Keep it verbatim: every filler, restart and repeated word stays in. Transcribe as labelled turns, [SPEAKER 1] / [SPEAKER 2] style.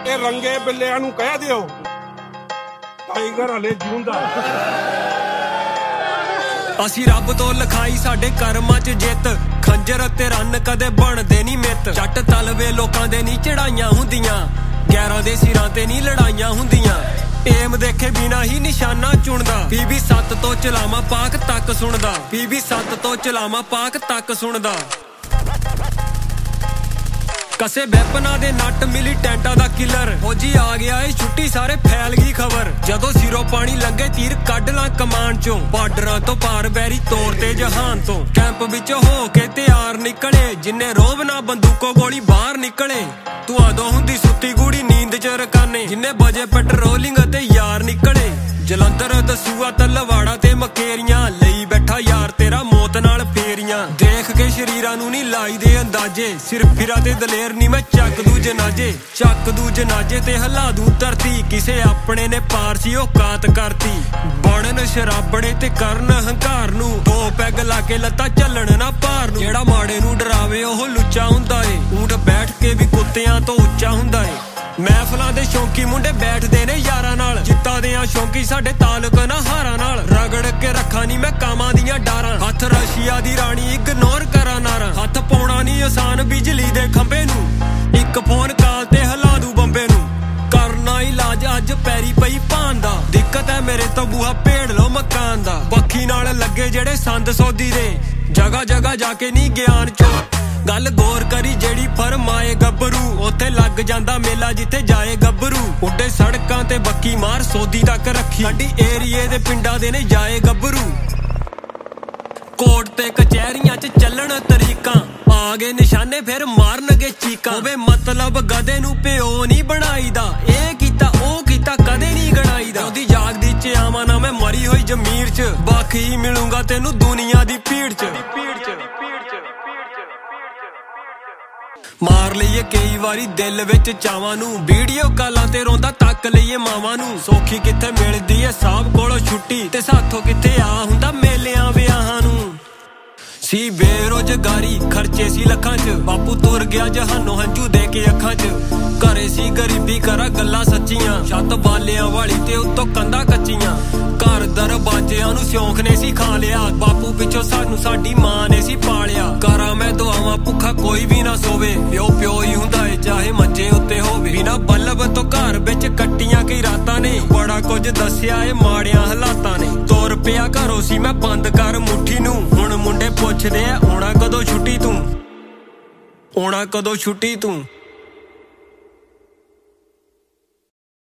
[SPEAKER 1] ਇਹ ਰੰਗੇ ਬਿੱਲਿਆਂ ਨੂੰ ਕਹਿ ਦਿਓ ਟਾਈਗਰ ਹਲੇ ਜਿਉਂਦਾ।
[SPEAKER 2] ਅਸੀਂ ਰੱਬ ਤੋਂ ਲਿਖਾਈ ਸਾਡੇ ਕਰਮਾਂ 'ਚ ਜਿੱਤ, ਖੰਜਰ ਤੇ ਰੰਨ ਕਦੇ ਬਣਦੇ ਨਹੀਂ ਮਿੱਤ। ਜੱਟ ਤਲਵੇ ਲੋਕਾਂ ਦੇ ਨਹੀਂ ਚੜਾਈਆਂ ਹੁੰਦੀਆਂ, ਗਿਆਰਾਂ ਦੇ ਸਿਰਾਂ ਤੇ ਨਹੀਂ ਲੜਾਈਆਂ ਹੁੰਦੀਆਂ। ਏਮ ਦੇਖੇ ਬਿਨਾ ਹੀ ਨਿਸ਼ਾਨਾ ਚੁਣਦਾ, ਬੀਬੀ ਸੱਤ ਤੋਂ ਚਲਾਵਾਂ ਪਾਕ ਤੱਕ ਸੁਣਦਾ, ਬੀਬੀ ਸੱਤ ਤੋਂ ਚਲਾਵਾਂ ਪਾਕ ਤੱਕ ਸੁਣਦਾ। ਕਸੇ ਵੈਪਨਾਂ ਦੇ ਨੱਟ ਮਿਲੀ ਟੈਂਟਾਂ ਦਾ ਕਿਲਰ, ਫੌਜੀ ਆ ਗਿਆ ਏ ਛੁੱਟੀ ਸਾਰੇ ਫੈਲ ਗਈ ਖਬਰ। ਜਦੋਂ ਸਿਰੋਂ ਪਾਣੀ ਲੰਘੇ ਤੀਰ ਕੱਢ ਲਾਂ ਕਮਾਨ ਚੋਂ, ਬਾਰਡਰਾਂ ਤੋਂ ਪਾਰ ਬੈਰੀ ਤੋੜ ਤੇ ਜਹਾਨ ਤੋਂ। ਕੈਂਪ ਵਿੱਚ ਹੋ ਕੇ ਤਿਆਰ ਨਿਕਲੇ, ਜਿੰਨੇ ਰੋਬ ਨਾ ਬੰਦੂਕੋ ਗੋਲੀ ਬਾਹਰ ਨਿਕਲੇ। ਤੂੰ ਆਦੋਂ ਹੁੰਦੀ ਸੁੱਤੀ ਗੂੜੀ ਨੀਂਦ ਚ ਰਕਾਨੇ, ਜਿੰਨੇ ਵਜੇ ਪੈਟਰੋਲਿੰਗ ਅਤੇ ਯਾਰ ਨਿਕਲੇ। ਜਲੰਧਰ ਦਸੂਆ ਤਲਵਾੜਾ ਤੇ ਮਕੇਰੀਆਂ, ਲਈ ਬੈਠਾ ਯਾਰ ਤੇਰਾ ਮੌਤ ਨਾਲ ਫੇਰੀਆਂ। ਦੇਖ ਕੇ ਸ਼ਰੀਰਾਂ ਨੂੰ ਨਹੀਂ ਲਾਈ ਦੇ ਅੰਦਾਜ਼ੇ, ਸਿਰਫ ਫਿਰਾ ਤੇ ਦਲੇਰ ਨਹੀਂ ਮੈਂ ਚੱਕ ਦੂ ਜਨਾਜੇ। ਚੱਕ ਦੂ ਜਨਾਜੇ ਤੇ ਹਲਾ ਦੂ ਧਰਤੀ, ਕਿਸੇ ਆਪਣੇ ਨੇ ਪਾਰਸੀ ਔਕਾਤ ਕਰਤੀ। ਬਣਨ ਸ਼ਰਾਬੜੇ ਤੇ ਕਰਨ ਹੰਕਾਰ ਨੂੰ, ਦੋ ਪੈਗ ਲਾ ਕੇ ਲੱਤਾਂ ਚੱਲਣ ਨਾ ਭਾਰ ਨੂੰ। ਜਿਹੜਾ ਮਾੜੇ ਨੂੰ ਡਰਾਵੇ ਉਹ ਲੁੱਚਾ ਹੁੰਦਾ ਏ, ਊਂਠ ਬੈਠ ਕੇ ਵੀ ਕੁੱਤਿਆਂ ਤੋਂ ਉੱਚਾ ਹੁੰਦਾ ਏ। ਮਹਿਫਲਾਂ ਦੇ ਸ਼ੌਂਕੀ ਮੁੰਡੇ ਬੈਠਦੇ ਨੇ ਯਾਰਾਂ ਨਾਲ, ਜਿੱਤਾਂ ਦਿਆਂ ਸ਼ੌਂਕੀ ਸਾਡੇ ਤਾਲੁਕ ਨਾ ਹਾਰਾਂ ਨਾਲ। ਰਗੜ ਕੇ ਰੱਖਾਂ ਨੀ ਮੈਂ ਕਾਮਾਂ ਦੀਆਂ ਡਾਰਾਂ, ਹੱਥ ਰਸ਼ੀਆ ਦੀ ਰਾਣੀ ਇਗਨੋਰ ਕਰਾਂ ਨਾਰਾਂ। ਹੱਥ ਪਾਉਣਾ ਨੀ ਆਸਾਨ ਬਿਜਲੀ ਦੇ ਖੰਭੇ ਨੂੰ, ਇੱਕ ਫੋਨ ਕਾਲ ਤੇ ਹਿਲਾ ਦੂ ਬੰਬੇ ਨੂੰ। ਕਰਨਾ ਇਲਾਜ ਅੱਜ ਪੈਰੀ ਪਈ ਭਾਨ ਦਾ, ਦਿੱਕਤ ਹੈ ਮੇਰੇ ਤੋਂ ਬੂਹਾ ਭੇੜ ਲੋ ਮਕਾਨ ਦਾ। ਬੱਖੀ ਨਾਲ ਲੱਗੇ ਜਿਹੜੇ ਸੰਦ ਸੌਦੀ ਦੇ, ਜਗ੍ਹਾ ਜਗ੍ਹਾ ਜਾ ਕੇ ਨੀ ਗਿਆਨ ਚੋ। ਗੱਲ ਗੌਰ ਕਰੀ ਜਿਹੜੀ ਫਰਮਾਏ ਗੱਭਰੂ, ਉੱਥੇ ਲੱਗ ਜਾਂਦਾ ਮੇਲਾ ਜਿੱਥੇ ਜਾਏ ਗੱਭਰੂ। ਉੱਡੇ ਸੜਕਾਂ ਤੇ ਬੱਕੀ ਮਾਰ ਸੋਦੀ ਤੱਕ ਰੱਖੀ, ਸਾਡੀ ਏਰੀਏ ਦੇ ਪਿੰਡਾਂ ਦੇ ਨੇ ਜਾਏ ਗੱਭਰੂ। ਕੋਰਟ ਤੇ ਕਚਹਿਰੀਆਂ 'ਚ ਚੱਲਣ ਤਰੀਕਾਂ, ਆ ਗਏ ਨਿਸ਼ਾਨੇ ਫਿਰ ਮਾਰਨਗੇ ਚੀਕਾਂ। ਹੋਵੇ ਮਤਲਬ ਗਧੇ ਨੂੰ ਪਿਓ ਨਹੀਂ ਬਣਾਈਦਾ, ਇਹ ਕੀਤਾ ਉਹ ਕੀਤਾ ਕਦੇ ਨਹੀਂ ਗਣਾਈਦਾ। ਉਹਦੀ ਜਾਗਦੀ 'ਚ ਆਵਾਂ ਨਾ ਮੈਂ ਮਰੀ ਹੋਈ ਜ਼ਮੀਰ 'ਚ, ਬਾਕੀ ਮਿਲੂੰਗਾ ਤੈਨੂੰ ਦੁਨੀਆ ਦੀ ਭੀੜ 'ਚ। ਮਾਰ ਲਈਏ ਕਈ ਵਾਰੀ ਦਿਲ ਵਿੱਚ ਚਾਵਾਂ ਨੂੰ, ਵੀਡੀਓ ਕਾਲਾਂ ਤੇ ਰੋਂਦਾ ਤੱਕ ਲਈਏ ਮਾਵਾਂ ਨੂੰ। ਸੌਖੀ ਕਿੱਥੇ ਮਿਲਦੀ ਏ ਸਾਹਿਬ ਕੋਲੋਂ ਛੁੱਟੀ, ਤੇ ਸਾਥੋਂ ਕਿੱਥੇ ਆ ਹੁੰਦਾ ਮੇਲਿਆਂ ਵਿਆਹਾਂ ਨੂੰ। ਸੀ ਬੇਰੁਜ਼ਗਾਰੀ ਖਰਚੇ ਸੀ ਲੱਖਾਂ 'ਚ, ਬਾਪੂ ਤੁਰ ਗਿਆ ਜਹਾਨੋਂ ਹੰਝੂ ਦੇ ਕੇ ਅੱਖਾਂ 'ਚ। ਘਰੇ ਸੀ ਗਰੀਬੀ ਕਰਾਂ ਗੱਲਾਂ ਸੱਚੀਆਂ, ਛੱਤ ਬਾਲਿਆਂ ਵਾਲੀ ਤੇ ਉੱਤੋਂ ਕੰਧਾਂ ਕੱਚੀਆਂ। ਘਰ ਦਰਵਾਜ਼ਿਆਂ ਨੂੰ ਸਿਉਂਖ ਨੇ ਸੀ ਖਾ ਲਿਆ, ਬਾਪੂ ਪਿੱਛੋਂ ਸਾਨੂੰ ਸਾਡੀ ਮਾਂ ਨੇ ਸੀ ਪਾਲਿਆ। ਕਰਾਂ ਮੈਂ ਦੁਆਵਾਂ ਭੁੱਖਾ ਕੋਈ ਵੀ ਨਾ ਸੋਵੇ, ਪਿਓ ਪਿਓ ਹੀ ਹੁੰਦਾ ਏ ਚਾਹੇ ਮੰਜੇ ਉੱਤੇ ਹੋਵੇ। ਬਿਨਾਂ ਬਲਬ ਤੋਂ ਘਰ ਵਿੱਚ ਕੱਟੀਆਂ ਕਈ ਰਾਤਾਂ ਨੇ, ਬੜਾ ਕੁਝ ਦੱਸਿਆ ਏ ਮਾੜਿਆਂ ਹਾਲਾਤਾਂ ਨੇ। ਤੁਰ ਪਿਆ ਘਰੋਂ ਸੀ ਮੈਂ ਬੰਦ ਕਰ ਮੁੱਠੀ ਨੂੰ, ਹੁਣ ਮੁੰਡੇ ਪੁੱਛਦੇ ਆ ਆਉਣਾ ਕਦੋਂ ਛੁੱਟੀ ਤੂੰ, ਆਉਣਾ ਕਦੋਂ ਛੁੱਟੀ ਤੂੰ।